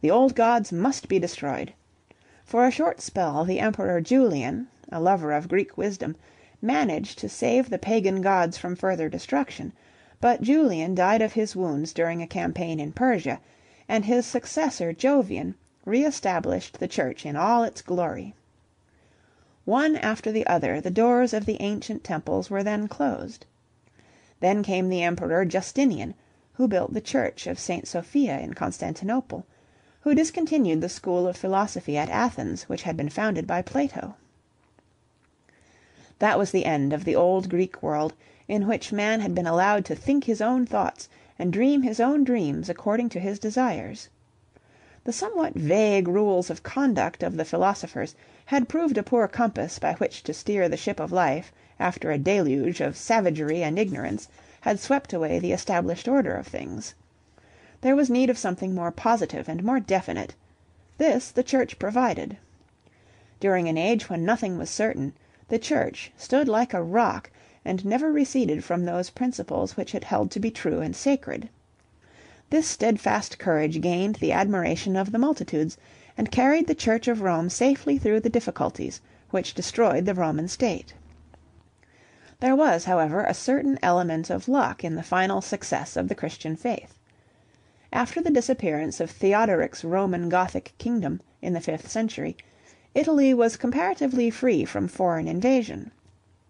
The old gods must be destroyed. For a short spell the Emperor Julian, a lover of Greek wisdom, managed to save the pagan gods from further destruction, but Julian died of his wounds during a campaign in Persia, and his successor Jovian re-established the Church in all its glory. One after the other the doors of the ancient temples were then closed. Then came the Emperor Justinian, who built the Church of St. Sophia in Constantinople, who discontinued the school of philosophy at Athens which had been founded by Plato. That was the end of the old Greek world, in which man had been allowed to think his own thoughts and dream his own dreams according to his desires. The somewhat vague rules of conduct of the philosophers had proved a poor compass by which to steer the ship of life after a deluge of savagery and ignorance had swept away the established order of things. There was need of something more positive and more definite. This the Church provided. During an age when nothing was certain, the Church stood like a rock and never receded from those principles which it held to be true and sacred. This steadfast courage gained the admiration of the multitudes, and carried the Church of Rome safely through the difficulties which destroyed the Roman state. There was, however, a certain element of luck in the final success of the Christian faith. After the disappearance of Theodoric's Roman Gothic kingdom in the 5th century, Italy was comparatively free from foreign invasion.